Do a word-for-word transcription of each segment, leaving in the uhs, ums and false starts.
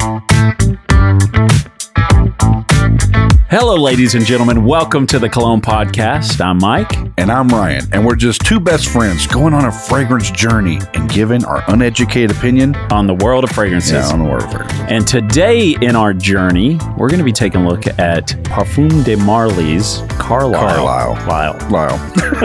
Hello, ladies and gentlemen. Welcome to the Cologne Podcast. I'm Mike. And I'm Ryan. And we're just two best friends going on a fragrance journey and giving our uneducated opinion on the world of fragrances. Yeah, on the world of fragrances. And today in our journey, we're going to be taking a look at Parfums de Marly's Carlisle. Carlisle. Lyle.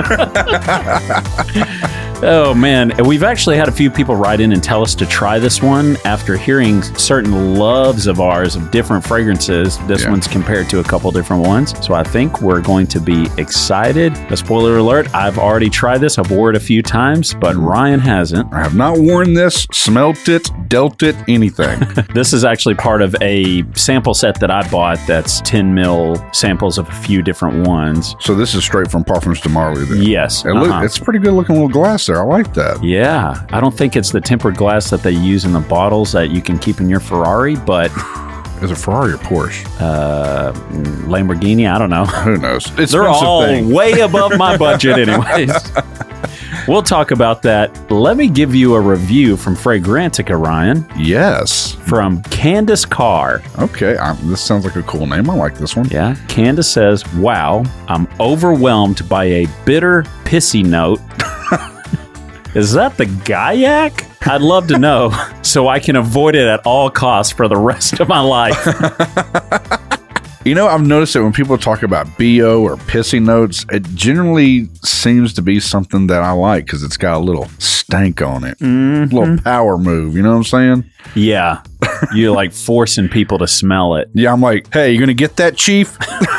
Lyle. Oh, man. We've actually had a few people write in and tell us to try this one after hearing certain loves of ours of different fragrances. This Yeah. one's compared to a couple different ones. So I think we're going to be excited. A spoiler alert, I've already tried this. I've worn it a few times, but Ryan hasn't. I have not worn this, smelt it, dealt it, anything. This is actually part of a sample set that I bought that's ten mil samples of a few different ones. So this is straight from Parfums de Marly then? Yes. It look, uh-huh. It's a pretty good looking little glass there. I like that. Yeah. I don't think it's the tempered glass that they use in the bottles that you can keep in your Ferrari, but Is it Ferrari or Porsche? uh, Lamborghini, I don't know. Who knows? It's They're all thing. way above my budget anyways. We'll talk about that. Let me give you a review from Fragrantica, Ryan, Yes. from Candace Carr. Okay. Um, this sounds like a cool name. I like this one. Yeah, Candace says, wow, I'm overwhelmed by a bitter, pissy note. Is that the Gaiac? I'd love to know so I can avoid it at all costs for the rest of my life. You know, I've noticed that when people talk about B O or pissy notes, it generally seems to be something that I like because it's got a little stank on it. Mm-hmm. A little power move. You know what I'm saying? Yeah, you're like forcing people to smell it. Yeah, I'm like, hey, you going to get that, Chief?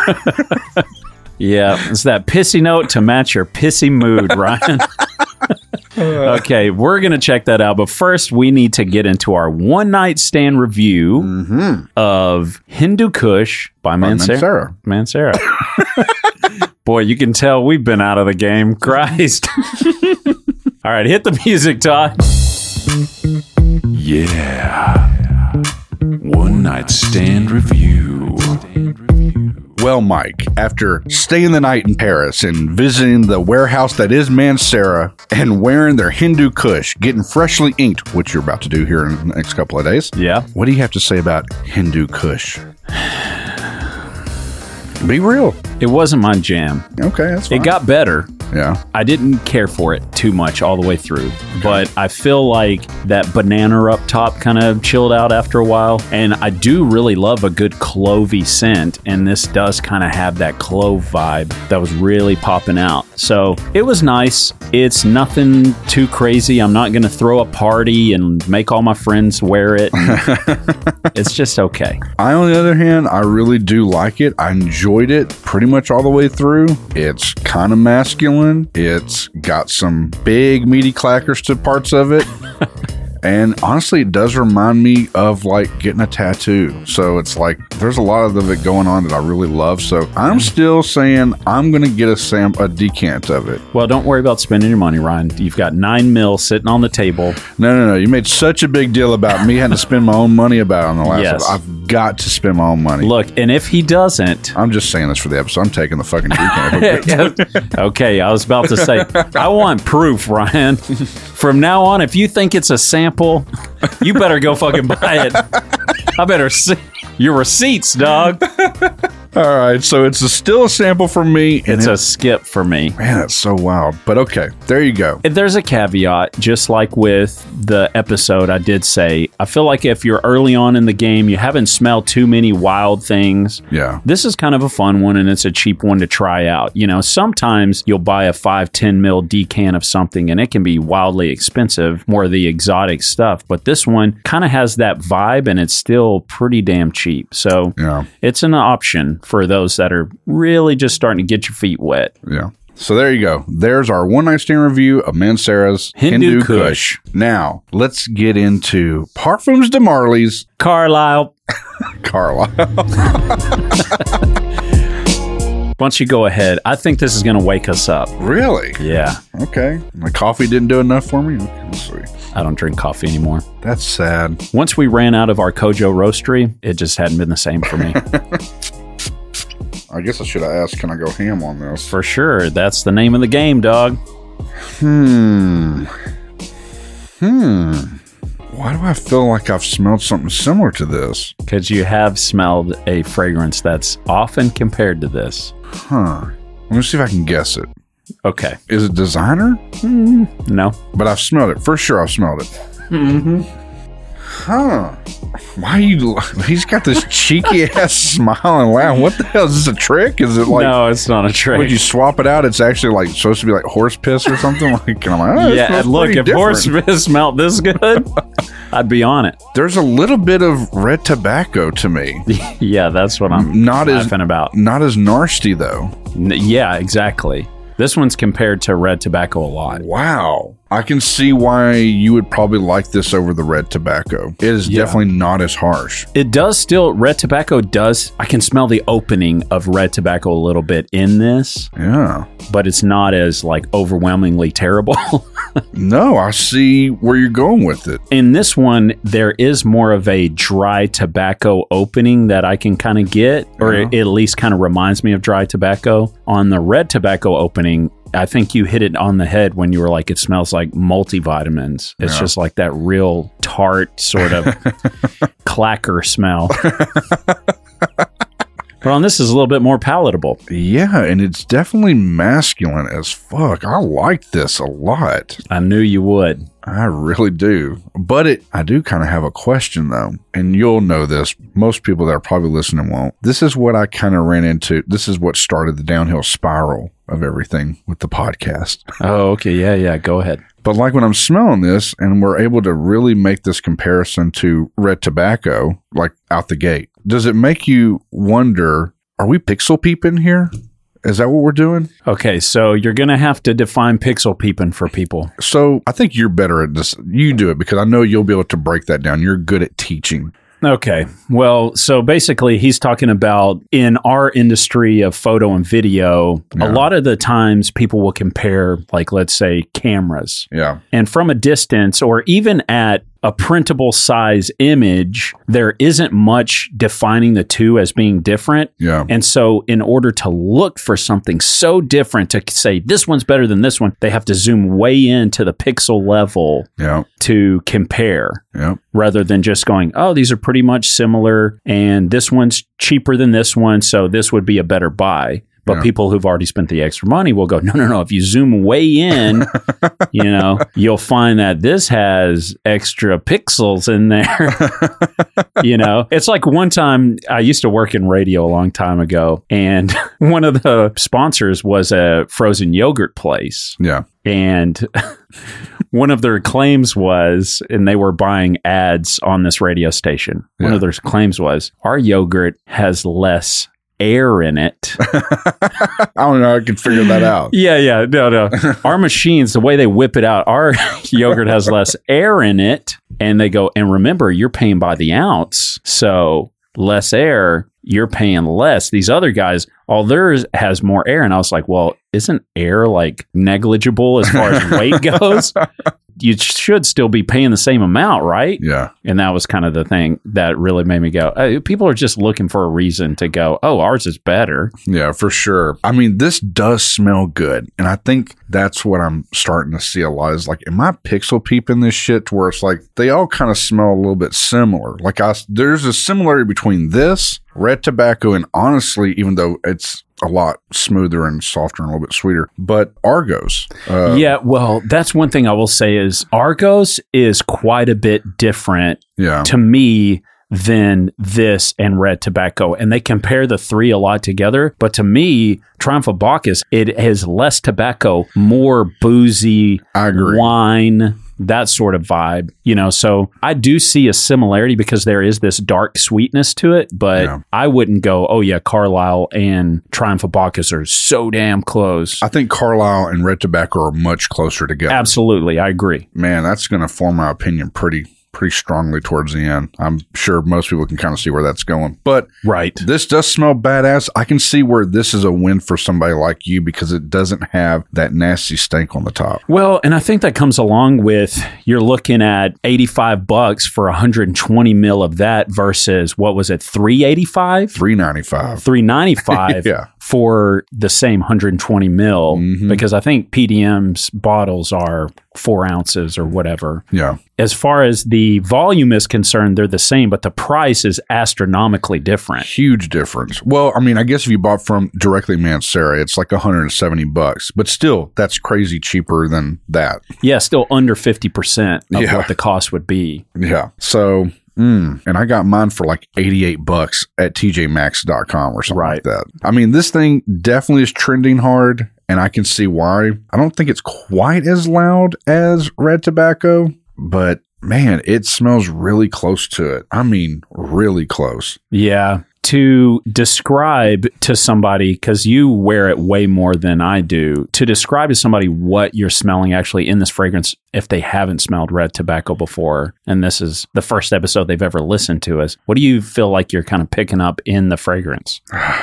Yeah, it's that pissy note to match your pissy mood, Ryan. Okay, we're going to check that out. But first, we need to get into our one-night stand review Mm-hmm. of Hindu Kush by Mancera. Mancera. Mancera. Boy, you can tell we've been out of the game. Christ. All right, hit the music, Todd. Yeah. One night stand review. Well, Mike, after staying the night in Paris and visiting the warehouse that is Mancera and wearing their Hindu Kush, getting freshly inked, which you're about to do here in the next couple of days, Yeah. what do you have to say about Hindu Kush? Be real. It wasn't my jam. Okay, that's fine. It got better. Yeah. I didn't care for it too much all the way through, but I feel like that banana up top kind of chilled out after a while. And I do really love a good clovey scent, and this does kind of have that clove vibe that was really popping out. So it was nice. It's nothing too crazy. I'm not going to throw a party and make all my friends wear it. It's just okay. I, on the other hand, I really do like it. I enjoyed it pretty much all the way through. It's kind of masculine. It's got some big meaty clackers to parts of it. And honestly, it does remind me of like getting a tattoo. So it's like there's a lot of it going on that I really love. So I'm still saying I'm going to get a sam- a decant of it. Well, don't worry about spending your money, Ryan. You've got nine mil sitting on the table. No, no, no. You made such a big deal about me having to spend my own money about it on the last Yes. one. I've got to spend my own money. Look, and if he doesn't, I'm just saying this for the episode. I'm taking the fucking decant. okay, I was about to say, I want proof, Ryan. From now on, if you think it's a sample, you better go fucking buy it. I better see your receipts, dog. All right, so it's a, still a sample from me. And It's it- a skip for me. Man, that's so wild. But okay, there you go. There's a caveat, just like with the episode I did say. I feel like if you're early on in the game, you haven't smelled too many wild things. Yeah. This is kind of a fun one, and it's a cheap one to try out. You know, sometimes you'll buy a five, ten mil decan of something, and it can be wildly expensive, more of the exotic stuff. But this one kind of has that vibe, and it's still pretty damn cheap. So Yeah. it's an option for those that are really just starting to get your feet wet. Yeah. So there you go. There's our one night stand review of Mancera's Hindu Hindu, Kush. Kush. Now, let's get into Parfums de Marly's Carlisle. Carlisle. Why don't you go ahead? I think this is going to wake us up. Really? Yeah. Okay. My coffee didn't do enough for me? Okay, let's see. I don't drink coffee anymore. That's sad. Once we ran out of our Kojo roastery, it just hadn't been the same for me. I guess I should have asked, can I go ham on this? For sure. That's the name of the game, dog. Hmm. Hmm. Why do I feel like I've smelled something similar to this? Because you have smelled a fragrance that's often compared to this. Huh. Let me see if I can guess it. Okay. Is it designer? Mm, no. But I've smelled it. For sure I've smelled it. Mm-hmm. Huh. Why you... He's got this cheeky ass smile and laugh. What the hell? Is this a trick? Is it like... No, it's not a trick. Would you swap it out? It's actually like supposed to be like horse piss or something? Like, and I'm like, oh, yeah, look, if different. horse piss smelled this good, I'd be on it. There's a little bit of red tobacco to me. Yeah, that's what I'm not laughing as, about. Not as nasty, though. N- yeah, exactly. This one's compared to red tobacco a lot. Wow. I can see why you would probably like this over the red tobacco. It is Yeah. definitely not as harsh. It does still, red tobacco does, I can smell the opening of red tobacco a little bit in this, Yeah. but it's not as like overwhelmingly terrible. No, I see where you're going with it. In this one, there is more of a dry tobacco opening that I can kind of get, or Yeah. it at least kind of reminds me of dry tobacco. On the red tobacco opening, I think you hit it on the head when you were like, it smells like multivitamins. It's Yeah. just like that real tart sort of clacker smell. But on this is a little bit more palatable. Yeah, and it's definitely masculine as fuck. I like this a lot. I knew you would. I really do. But it, I do kind of have a question, though. And you'll know this. Most people that are probably listening won't. This is what I kind of ran into. This is what started the downhill spiral of everything with the podcast. Oh, okay. Yeah, yeah. Go ahead. But like when I'm smelling this and we're able to really make this comparison to red tobacco, like out the gate, does it make you wonder, are we pixel peeping here? Is that what we're doing? Okay, so you're going to have to define pixel peeping for people. So I think you're better at this. You do it because I know you'll be able to break that down. You're good at teaching. Okay. Well, so basically he's talking about in our industry of photo and video, Yeah. a lot of the times people will compare, like, let's say cameras. Yeah. And from a distance or even at a printable size image, there isn't much defining the two as being different. Yeah. And so in order to look for something so different to say this one's better than this one, they have to zoom way into the pixel level Yeah. to compare Yeah. rather than just going, oh, these are pretty much similar and this one's cheaper than this one, so this would be a better buy. But Yeah. people who've already spent the extra money will go, no, no, no. If you zoom way in, you know, you'll find that this has extra pixels in there. You know, it's like one time I used to work in radio a long time ago, and one of the sponsors was a frozen yogurt place. Yeah. And one of their claims was, and they were buying ads on this radio station. One Yeah. of their claims was, our yogurt has less air in it. I don't know. I can figure that out. Yeah, yeah. No, no. Our machines, the way they whip it out, our yogurt has less air in it. And they go, and remember, you're paying by the ounce. So less air, you're paying less. These other guys, all theirs has more air. And I was like, well, isn't air like negligible as far as weight goes? You should still be paying the same amount, right? Yeah. And that was kind of the thing that really made me go, oh, people are just looking for a reason to go, oh, ours is better. Yeah, for sure. I mean, this does smell good. And I think that's what I'm starting to see a lot is like, am I pixel peeping this shit to where it's like they all kind of smell a little bit similar? Like, I, there's a similarity between this, red tobacco, and honestly, even though it's a lot smoother and softer and a little bit sweeter, but Argos. Uh, Yeah, well, that's one thing I will say is Argos is quite a bit different Yeah. to me than this and red tobacco. And they compare the three a lot together. But to me, Triumph of Bacchus, it has less tobacco, more boozy I agree. wine, that sort of vibe, you know. So I do see a similarity because there is this dark sweetness to it, but Yeah. I wouldn't go, oh yeah, Carlisle and Triumph of Bacchus are so damn close. I think Carlisle and red tobacco are much closer together. Absolutely, I agree. Man, that's going to form my opinion pretty pretty strongly towards the end. I'm sure most people can kind of see where that's going. But Right. this does smell badass. I can see where this is a win for somebody like you because it doesn't have that nasty stank on the top. Well, and I think that comes along with you're looking at eighty-five bucks for one hundred twenty mil of that versus what was it, three eighty-five? three ninety-five. three ninety-five Yeah. for the same one hundred twenty mil Mhm. because I think P D M's bottles are four ounces or whatever. Yeah. As far as the volume is concerned, they're the same, but the price is astronomically different. Huge difference. Well, I mean, I guess if you bought from directly Mancera, it's like one hundred seventy bucks, but still, that's crazy cheaper than that. Yeah, still under fifty percent of Yeah. what the cost would be. Yeah. So, mm, and I got mine for like eighty-eight bucks at T J Maxx dot com or something Right. like that. I mean, this thing definitely is trending hard, and I can see why. I don't think it's quite as loud as Red Tobacco, but man, it smells really close to it. I mean, really close. Yeah. To describe to somebody, because you wear it way more than I do, to describe to somebody what you're smelling actually in this fragrance, if they haven't smelled Red Tobacco before, and this is the first episode they've ever listened to us, what do you feel like you're kind of picking up in the fragrance?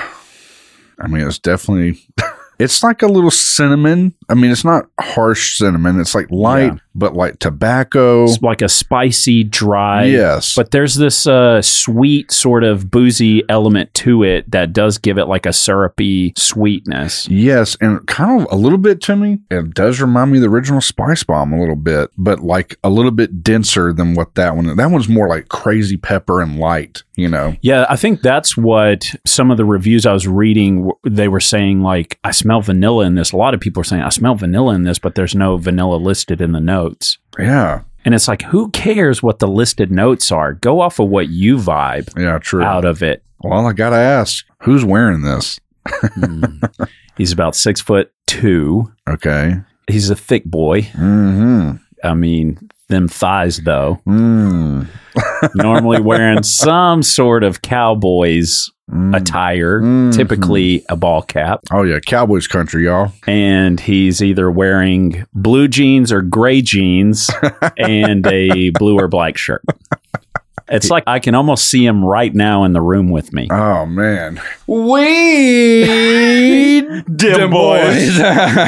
I mean, it's definitely, it's like a little cinnamon. I mean, it's not harsh cinnamon. It's like light, Yeah. but like tobacco. It's like a spicy, dry. Yes. But there's this uh, sweet sort of boozy element to it that does give it like a syrupy sweetness. Yes, and kind of a little bit to me, it does remind me of the original Spice Bomb a little bit, but like a little bit denser than what that one. That one's more like crazy pepper and light, you know. Yeah, I think that's what some of the reviews I was reading, w- they were saying, like, I smell vanilla in this. A lot of people are saying, I smell vanilla in this, but there's no vanilla listed in the notes. Yeah, And it's like, who cares what the listed notes are? Go off of what you vibe yeah, true. out of it. Well, I gotta ask, who's wearing this? Mm. He's about six foot two. Okay. He's a thick boy. Mm-hmm. I mean, them thighs, though. Mm. Normally wearing some sort of cowboy's Mm. attire, Mhm. typically a ball cap. Oh yeah, Cowboys country, y'all. And he's either wearing blue jeans or gray jeans and a blue or black shirt. It's like I can almost see him right now in the room with me. Oh man, we Dim boys.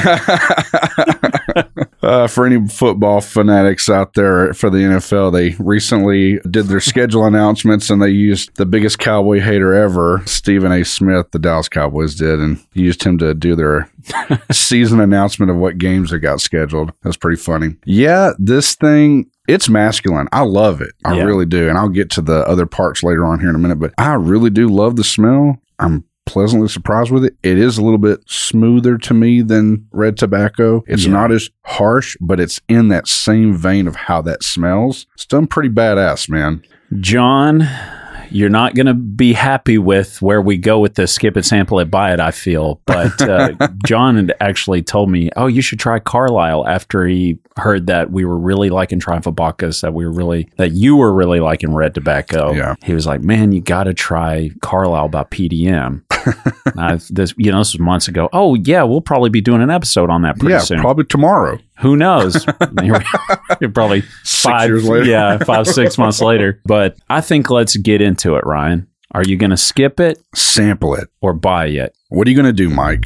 Uh, for any football fanatics out there for the N F L, they recently did their schedule announcements and they used the biggest cowboy hater ever, Stephen A. Smith, the Dallas Cowboys did, and used him to do their season announcement of what games they got scheduled. That's pretty funny. Yeah, this thing, it's masculine. I love it. I Yeah. really do. And I'll get to the other parts later on here in a minute, but I really do love the smell. I'm pleasantly surprised with it. It is a little bit smoother to me than Red Tobacco. It's Yeah. not as harsh, but it's in that same vein of how that smells. It's done pretty badass, man. John, you're not going to be happy with where we go with this skip it, sample it, buy it, I feel. But uh, John had actually told me, oh, you should try Carlisle after he heard that we were really liking Triumph of Bacchus, that we were really, that you were really liking Red Tobacco. Yeah. He was like, man, you got to try Carlisle by P D M. I, this, you know, this was months ago. Oh, yeah, we'll probably be doing an episode on that pretty Yeah, soon. probably tomorrow. Who knows? You're probably five years later. Yeah, five, six months later. But I think let's get into it, Ryan. Are you going to skip it Sample it. or buy it? What are you going to do, Mike?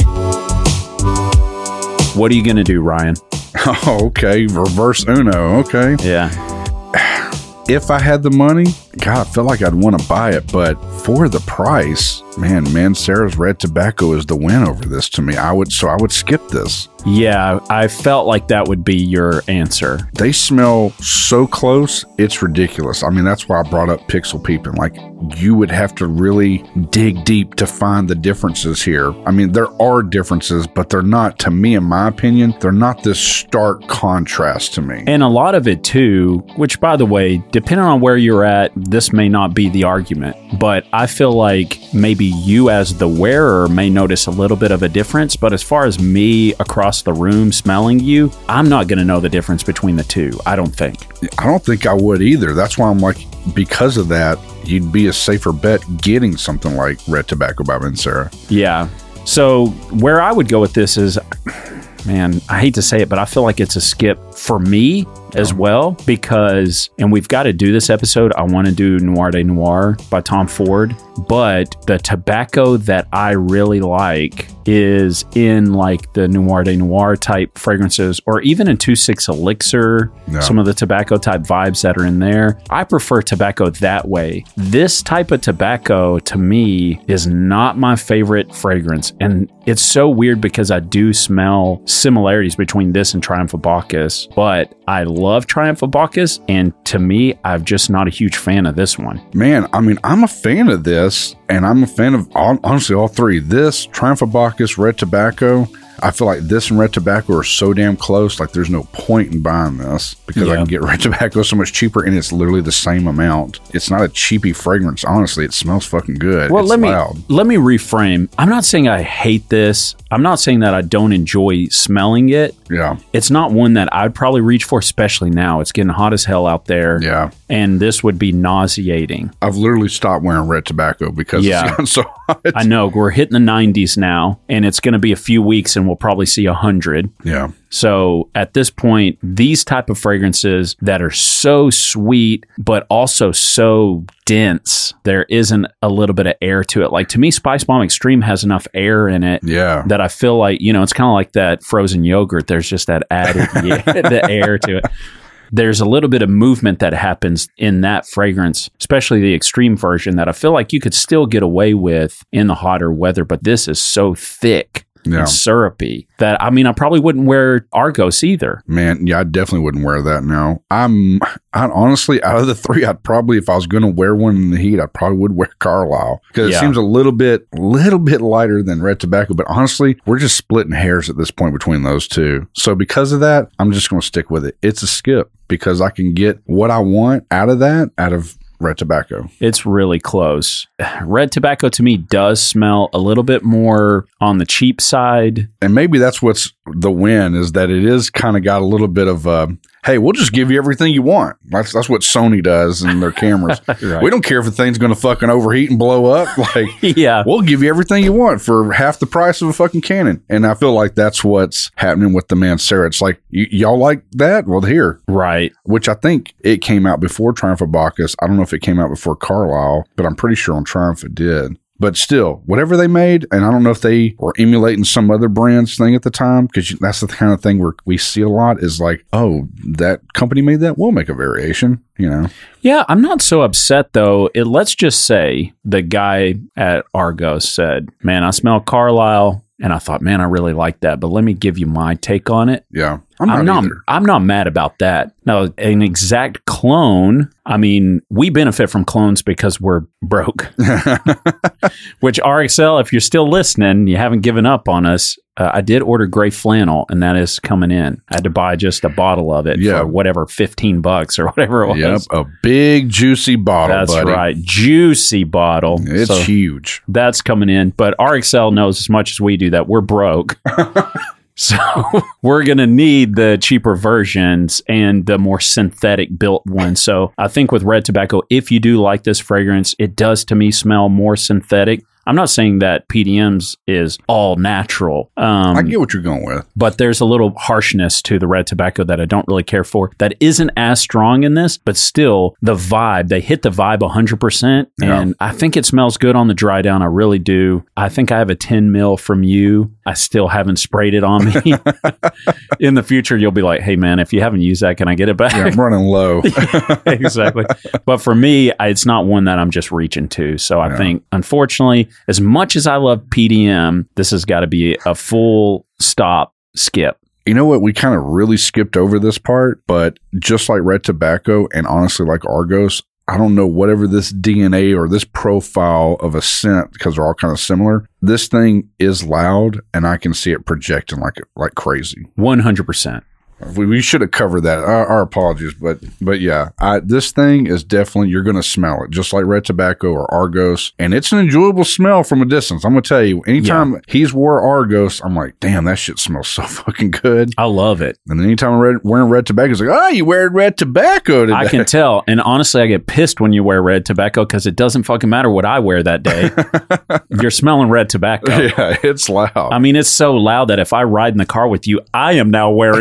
What are you going to do, Ryan? Oh, okay. Reverse Uno. Okay. Yeah. If I had the money, God, I feel like I'd want to buy it. But for the price, man, Mancera's Red Tobacco is the win over this to me. I would, so I would skip this. Yeah, I felt like that would be your answer. They smell so close, it's ridiculous. I mean, that's why I brought up Pixel Peeping. Like, you would have to really dig deep to find the differences here. I mean, there are differences, but they're not, to me, in my opinion, they're not this stark contrast to me. And a lot of it too, which by the way, depending on where you're at, this may not be the argument, but I feel like maybe you as the wearer may notice a little bit of a difference, but as far as me across the room smelling you, I'm not going to know the difference between the two. I don't think. I don't think I would either. That's why I'm like, because of that, you'd be a safer bet getting something like Red Tobacco by Mancera. Yeah. So where I would go with this is, man, I hate to say it, but I feel like it's a skip for me. as well because, and we've got to do this episode. I want to do Noir de Noir by Tom Ford, but the tobacco that I really like is in like the Noir de Noir type fragrances, or even in two six Elixir, Yeah. some of the tobacco type vibes that are in there. I prefer tobacco that way. This type of tobacco to me is not my favorite fragrance. And it's so weird because I do smell similarities between this and Triumph of Bacchus, but I love Triumph of Bacchus. And to me, I'm just not a huge fan of this one. Man, I mean, I'm a fan of this, and I'm a fan of all, honestly all three. This, Triumph of Bacchus, Red Tobacco. I feel like this and Red Tobacco are so damn close. Like there's no point in buying this because Yeah. I can get Red Tobacco so much cheaper, and it's literally the same amount. It's not a cheapy fragrance. Honestly, it smells fucking good. Well, it's let me loud. let me reframe. I'm not saying I hate this. I'm not saying that I don't enjoy smelling it. Yeah, It's not one that I'd probably reach for, especially now. It's getting hot as hell out there. yeah. And this would be nauseating. I've literally stopped wearing Red Tobacco because Yeah. it's gotten so hot. I know we're hitting the nineties now, and it's going to be a few weeks, and we'll probably see one hundred. Yeah. So at this point, these type of fragrances that are so sweet, but also so dense, there isn't a little bit of air to it. Like to me, Spice Bomb Extreme has enough air in it Yeah. that I feel like, you know, it's kind of like that frozen yogurt. There's just that added yeah, the air to it. There's a little bit of movement that happens in that fragrance, especially the extreme version, that I feel like you could still get away with in the hotter weather, but this is so thick Yeah. and syrupy that, I mean, I probably wouldn't wear Argos either. Man, yeah, I definitely wouldn't wear that now. I'm, I'd honestly, out of the three, I'd probably, if I was going to wear one in the heat, I probably would wear Carlisle because Yeah. it seems a little bit, little bit lighter than Red Tobacco. But honestly, we're just splitting hairs at this point between those two. So because of that, I'm just going to stick with it. It's a skip because I can get what I want out of that, out of Red Tobacco. It's really close. Red Tobacco to me does smell a little bit more on the cheap side. And maybe that's what's the win, is that it is kind of got a little bit of, uh, hey, we'll just give you everything you want. That's that's what Sony does in their cameras. Right. We don't care if the thing's going to fucking overheat and blow up. Like, Yeah. we'll give you everything you want for half the price of a fucking Canon. And I feel like that's what's happening with the Mancera. It's like, y- y'all like that? Well, here. Right. Which I think it came out before Triumph of Bacchus. I don't know if it came out before Carlisle, but I'm pretty sure on Triumph it did. But still, whatever they made, and I don't know if they were emulating some other brand's thing at the time, because that's the kind of thing where we see a lot is like, oh, that company made that, we'll make a variation, you know? Yeah, I'm not so upset though. It, let's just say the guy at Argos said, man, I smell Carlisle. And I thought, man, I really like that, but let me give you my take on it. Yeah. I'm not, I'm not, either. I'm not mad about that. Now, an exact clone, I mean, we benefit from clones because we're broke. Which R X L, if you're still listening, you haven't given up on us. Uh, I did order gray flannel, and that is coming in. I had to buy just a bottle of it Yeah. for whatever, fifteen bucks or whatever it was. Yep. A big, juicy bottle, That's buddy. right. Juicy bottle. It's So huge. that's coming in. But R X L knows as much as we do that we're broke. So we're going to need the cheaper versions and the more synthetic built ones. So I think with Red Tobacco, if you do like this fragrance, it does to me smell more synthetic. I'm not saying that P D M's is all natural. Um, I get what you're going with. but there's a little harshness to the Red Tobacco that I don't really care for. That isn't as strong in this, but still the vibe, they hit the vibe one hundred percent. Yeah. And I think it smells good on the dry down. I really do. I think I have a ten mil from you. I still haven't sprayed it on me. In the future, you'll be like, hey man, if you haven't used that, can I get it back? Yeah, I'm running low. Exactly. But for me, I- it's not one that I'm just reaching to. So I Yeah. think, unfortunately, as much as I love P D M, this has got to be a full stop skip. You know what? We kind of really skipped over this part, but just like Red Tobacco and honestly like Argos, I don't know, whatever this D N A or this profile of a scent, because they're all kind of similar, this thing is loud and I can see it projecting like like crazy. one hundred percent. We, we should have covered that. Our, our apologies, but but yeah, I, this thing is definitely, you're going to smell it, just like Red Tobacco or Argos, and it's an enjoyable smell from a distance. I'm going to tell you, anytime Yeah. he's wore Argos, I'm like, damn, that shit smells so fucking good. I love it. And then anytime I'm red, wearing Red Tobacco, it's like, oh, you wearing Red Tobacco today. I can tell. And honestly, I get pissed when you wear Red Tobacco because it doesn't fucking matter what I wear that day. You're smelling Red Tobacco. Yeah, it's loud. I mean, it's so loud that if I ride in the car with you, I am now wearing Red Tobacco.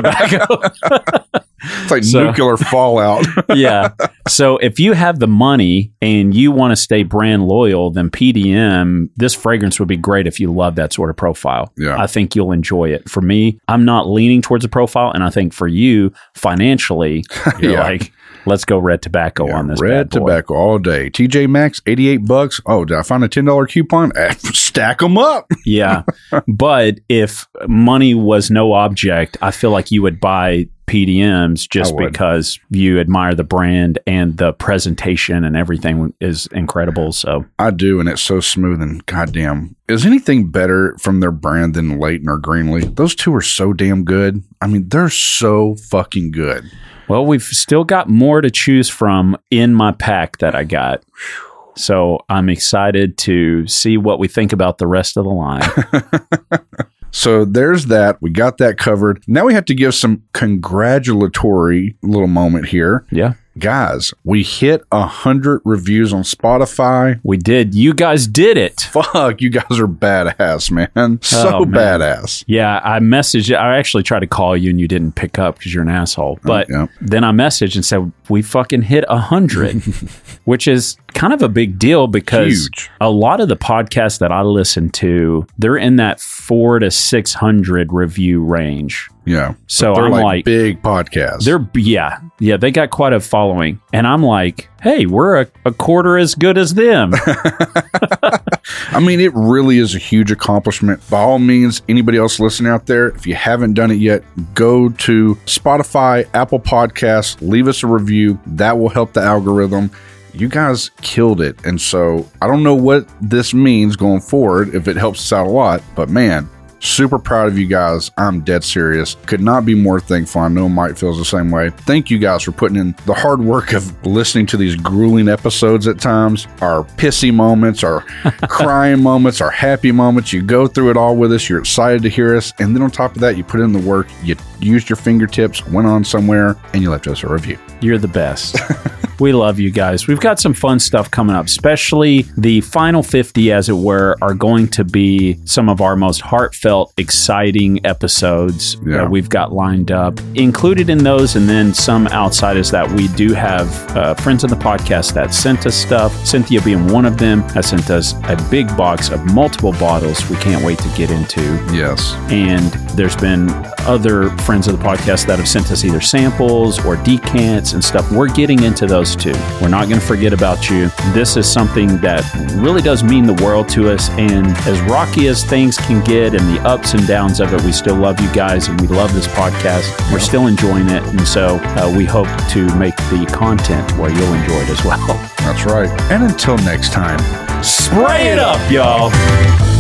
tobacco. It's like So- nuclear fallout. Yeah. So if you have the money and you want to stay brand loyal, then P D M, this fragrance would be great if you love that sort of profile. Yeah. I think you'll enjoy it. For me, I'm not leaning towards a profile. And I think for you, financially, you're Yeah. like, let's go red tobacco Yeah, on this red bad boy. tobacco all day. T J Maxx, eighty-eight bucks. Oh, did I find a ten dollars coupon? Eh, stack them up. Yeah. But if money was no object, I feel like you would buy P D Ms just I would. because you admire the brand and the presentation and everything is incredible. So I do, and it's so smooth and goddamn. Is anything better from their brand than Leighton or Greenlee? Those two are so damn good. I mean, they're so fucking good. Well, we've still got more to choose from in my pack that I got. So I'm excited to see what we think about the rest of the line. So there's that. We got that covered. Now we have to give some congratulatory little moment here. Yeah, Guys, we hit one hundred reviews on Spotify. we did. You guys did it. Fuck, you guys are badass, man. So Oh, man. badass. Yeah, I messaged. I actually tried to call you and you didn't pick up because you're an asshole. But yeah. then I messaged and said, we fucking hit one hundred, which is kind of a big deal because Huge. a lot of the podcasts that I listen to, they're in that four to six hundred review range. Yeah. So They're I'm like, like, big podcasts. they're, yeah, yeah, they got quite a following. And I'm like, hey, we're a, a quarter as good as them. I mean, it really is a huge accomplishment. By all means, anybody else listening out there, if you haven't done it yet, go to Spotify, Apple Podcasts, leave us a review. That will help the algorithm. You guys killed it. And so I don't know what this means going forward, if it helps us out a lot, but man, super proud of you guys. I'm dead serious. Could not be more thankful. I know Mike feels the same way. Thank you guys for putting in the hard work of listening to these grueling episodes at times, our pissy moments, our crying moments, our happy moments. You go through it all with us. You're excited to hear us. And then on top of that, you put in the work. You used your fingertips, went on somewhere, and you left us a review. You're the best. We love you guys. We've got some fun stuff coming up, especially the final fifty, as it were, are going to be some of our most heartfelt, exciting episodes Yeah. that we've got lined up. Included in those, and then some outside is that we do have uh, friends of the podcast that sent us stuff. Cynthia being one of them, has sent us a big box of multiple bottles we can't wait to get into. Yes. And there's been other friends of the podcast that have sent us either samples or decants and stuff. We're getting into those too. We're not going to forget about you. This is something that really does mean the world to us. And as rocky as things can get and the ups and downs of it, we still love you guys and we love this podcast. We're still enjoying it. And so uh, we hope to make the content where you'll enjoy it as well. That's right. And until next time, Spray it up, y'all.